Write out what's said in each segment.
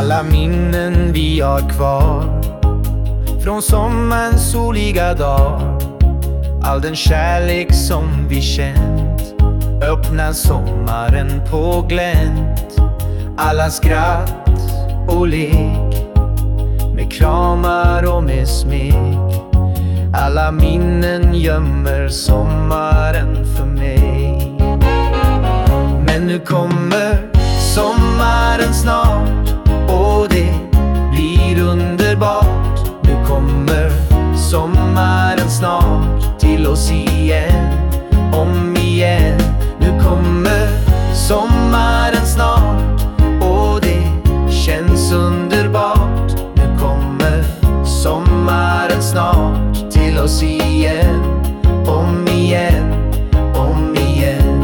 Alla minnen vi har kvar från sommarens soliga dag. All den kärlek som vi känt öppnar sommaren på glänt. Alla skratt och lek, med kramar och med smek. Alla minnen gömmer sommaren för mig. Men nu kommer sommaren snart och det blir underbart. Nu kommer sommaren snart till oss igen, om igen. Nu kommer sommaren snart och det känns underbart. Nu kommer sommaren snart till oss igen, om igen, om igen.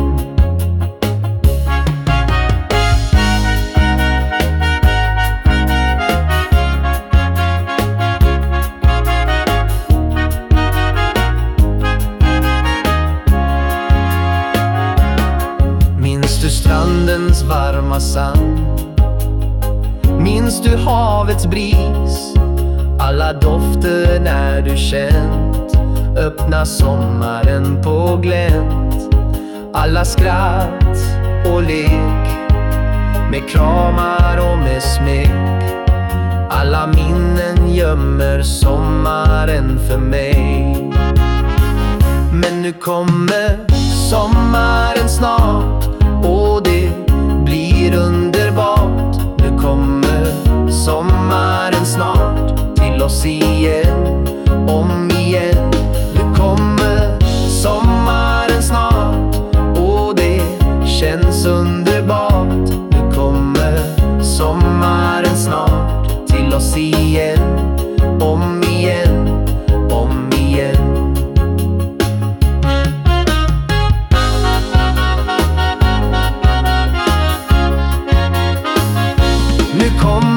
Minns du strandens varma sand? Minns du havets bris? Alla dofter när du känt öppna sommaren på glänt. Alla skratt och lek, med kramar och med smek. Alla minnen gömmer sommaren för mig. Men nu kommer sommaren snart och det blir underbart. Nu kommer sommaren snart till oss igen, om igen. Nu kommer sommaren snart och det känns underbart. Nu kommer sommaren snart till oss igen, om igen, om igen. Nu kommer